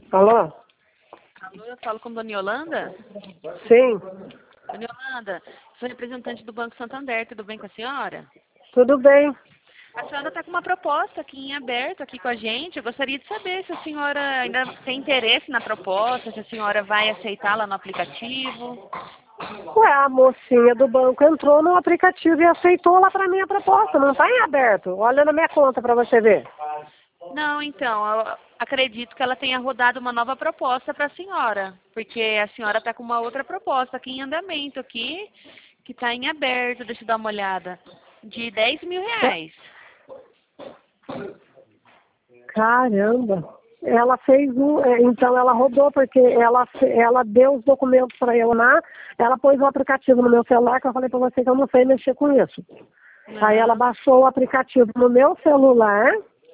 Alô? Alô, eu falo com Dona Yolanda? Sim, Dona Yolanda, sou representante do Banco Santander, tudo bem com a senhora? tudo bem. A senhora está com uma proposta aqui em aberto aqui com a gente. Eu gostaria de saber se a senhora ainda tem interesse na proposta, se a senhora vai aceitá-la no aplicativo. Ué, a mocinha do banco entrou no aplicativo e aceitou lá pra mim a proposta. Não tá em aberto. Olha na minha conta pra você ver. Não, então, eu acredito que ela tenha rodado uma nova proposta para a senhora, porque a senhora está com uma outra proposta aqui em andamento aqui, que está em aberto, deixa eu dar uma olhada, de R$ 10.000. Caramba. Ela fez então ela rodou, porque ela deu os documentos para eu lá, ela pôs o aplicativo no meu celular, que eu falei para você que eu não sei mexer com isso. Aí ela baixou o aplicativo no meu celular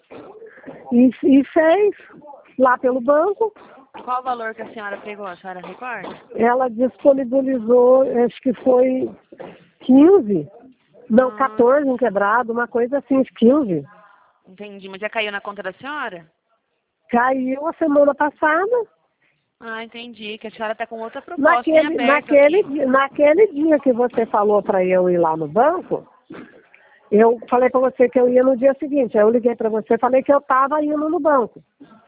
e fez lá pelo banco. Qual o valor que a senhora pegou, a senhora recorda? Ela disponibilizou, acho que foi 15, não, 14 um quebrado, uma coisa assim, 15. Entendi, mas já caiu na conta da senhora? Caiu a semana passada. Ah, entendi, que a senhora está com outra proposta em aberto Naquele dia que você falou para eu ir lá no banco, eu falei para você que eu ia no dia seguinte. Aí eu liguei para você e falei que eu estava indo no banco.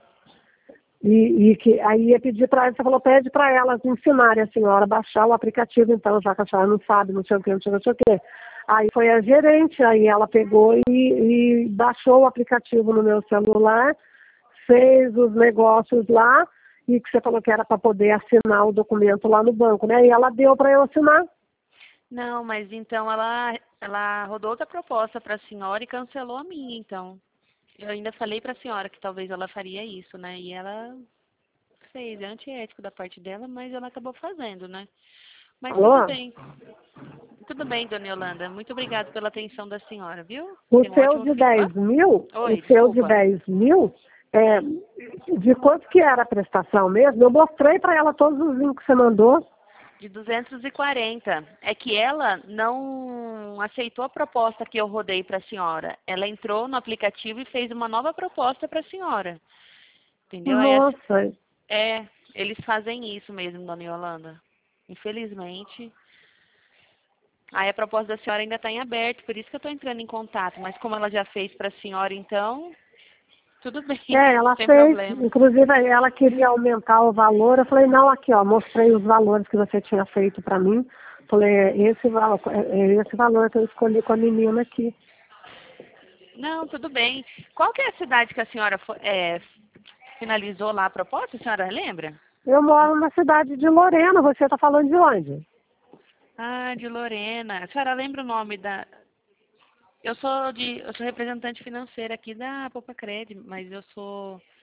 E que aí ia pedir para ela, você falou, pede para elas ensinarem a senhora a baixar o aplicativo, então, já que a senhora não sabe, não sei o que, não sei o que. Aí foi a gerente, aí ela pegou e baixou o aplicativo no meu celular, fez os negócios lá, e que você falou que era para poder assinar o documento lá no banco, né? E ela deu para eu assinar. Não, mas então ela rodou outra proposta para a senhora e cancelou a minha, então. Eu ainda falei para a senhora que talvez ela faria isso, né? E ela fez, é antiético da parte dela, mas ela acabou fazendo, né? Mas tudo Alô? bem. Tudo bem, dona Yolanda. Muito obrigada pela atenção da senhora, viu? O Tenha um seu ótimo de fim. 10 mil, o Oi, seu de desculpa. 10 mil, de quanto que era a prestação mesmo? Eu mostrei para ela todos os links que você mandou. De 240. É que ela não aceitou a proposta que eu rodei para a senhora. Ela entrou no aplicativo e fez uma nova proposta para a senhora. Entendeu? Nossa, Eles fazem isso mesmo, dona Yolanda. Infelizmente. Aí a proposta da senhora ainda está em aberto, por isso que eu estou entrando em contato. Mas como ela já fez para a senhora, então, tudo bem, ela sem fez, problema. inclusive ela queria aumentar o valor, eu falei, não, aqui ó, mostrei os valores que você tinha feito para mim, falei, esse valor que eu escolhi com a menina aqui. Não, tudo bem. Qual que é a cidade que a senhora finalizou lá a proposta, a senhora lembra? Eu moro na cidade de Lorena, você está falando de onde? Ah, de Lorena. A senhora lembra o nome da... eu sou representante financeira aqui da Poupa Cred, mas eu sou